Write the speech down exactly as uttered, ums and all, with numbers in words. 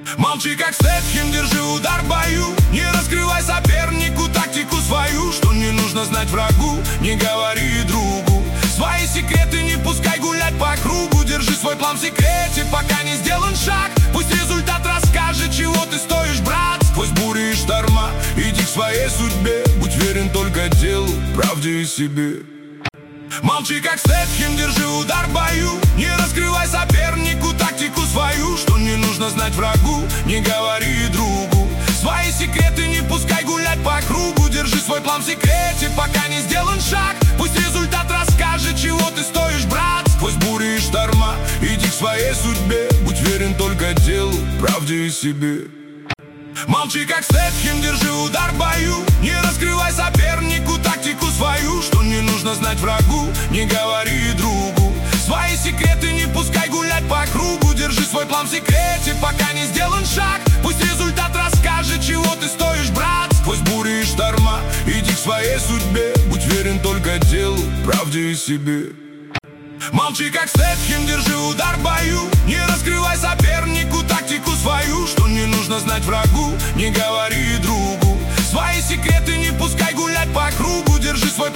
Молчи, как Стэтхэм, держи удар в бою. Не раскрывай сопернику тактику свою. Что не нужно знать врагу, не говори другу. Свои секреты не пускай гулять по кругу. Держи свой план в секрете, пока не сделан шаг. Пусть результат расскажет, чего ты стоишь, брат. Сквозь бури и шторма иди к своей судьбе. Будь верен только делу, правде и себе. Молчи, как Стэтхэм, держи удар в бою. Не раскрывай сопернику тактику свою. Что не нужно знать врагу, не говори другу. Свои секреты не пускай гулять по кругу. Держи свой план в секрете, пока не сделан шаг. Пусть результат расскажет, чего ты стоишь, брат. Сквозь бури и шторма иди к своей судьбе. Будь верен только делу, правде и себе. Молчи, как Стэтхэм, держи удар в бою. Не раскрывай сопернику тактику свою. Что не нужно знать врагу, не говори другу. Свои секреты не пускай гулять по кругу. Держи свой план в секрете, пока не сделан шаг. Пусть результат расскажет, чего ты стоишь, брат. Сквозь бури и шторма иди к своей судьбе. Будь верен только делу, правде и себе. Молчи, как Стэтхэм, держи удар в бою. Не раскрывай сопернику тактику свою. Что не нужно знать врагу, не говори другу. Свои секреты не пускай гулять по кругу. Держи свой